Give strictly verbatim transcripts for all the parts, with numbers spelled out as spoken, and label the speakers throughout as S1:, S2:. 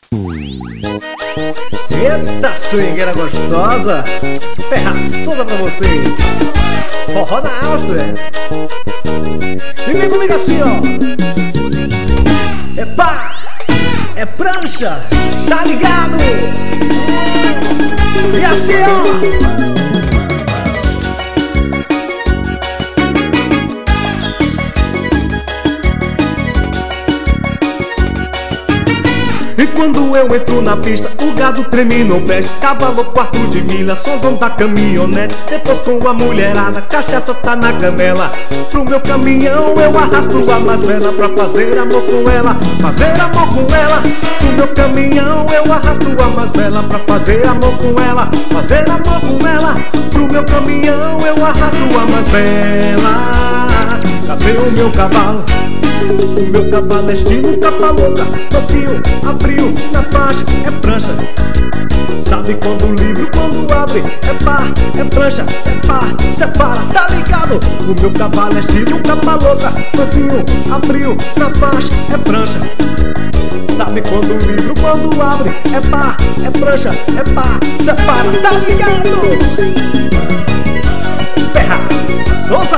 S1: Eita, swingueira gostosa, ferraçuda pra você. Forró da Áustria. E vem comigo assim, ó. É pá, é prancha, tá ligado? E assim, ó. E quando eu entro na pista, o gado treme no pé. Cavalo quarto de milha, sonzão da caminhonete. Depois com a mulherada, cachaça tá na canela. Pro meu caminhão eu arrasto a mais bela, pra fazer amor com ela, fazer amor com ela. Pro meu caminhão eu arrasto a mais bela, pra fazer amor com ela, fazer amor com ela. Pro meu caminhão eu arrasto a mais bela. Cadê o meu cavalo? O meu cavalo é estilo capa louca, macio, abriu na faixa, é prancha. Sabe quando o livro, quando abre, é pá, é prancha, é pá, separa, tá ligado? O meu cavalo é estilo capa louca, macio, abriu na faixa, é prancha. Sabe quando o livro, quando abre, é pá, é prancha, é pá, separa, tá ligado? Ferraçosa.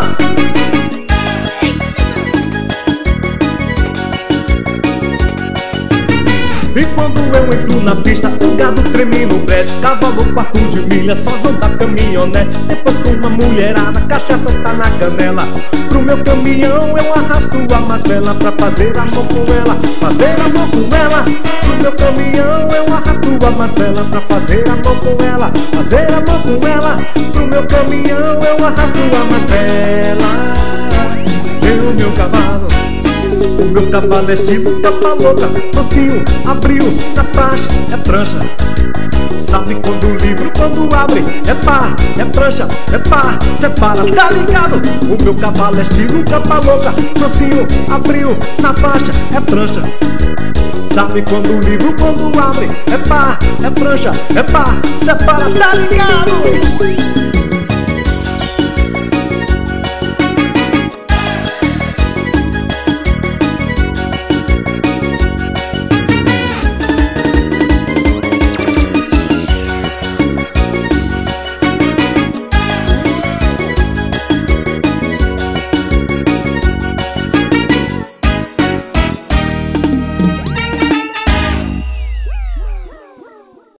S1: E quando eu entro na pista, o gado treme no brejo. Cavalo quarto de milha, sozão da caminhonete. Depois com uma mulherada, cachaça tá na canela. Pro meu caminhão eu arrasto a mais bela, pra fazer amor com ela, fazer amor com ela. Pro meu caminhão eu arrasto a mais bela, pra fazer amor com ela, fazer amor com ela. Pro meu caminhão eu arrasto a mais bela. Eu, meu cavalo, o meu cavalo é estilo capa louca, macio, abriu na faixa, é prancha. Sabe quando o livro, quando abre, é pá, é prancha, é pá, separa, tá ligado? O meu cavalo é estilo capa louca, macio, abriu na faixa, é prancha. Sabe quando o livro, quando abre, é pá, é prancha, é pá, separa, tá ligado?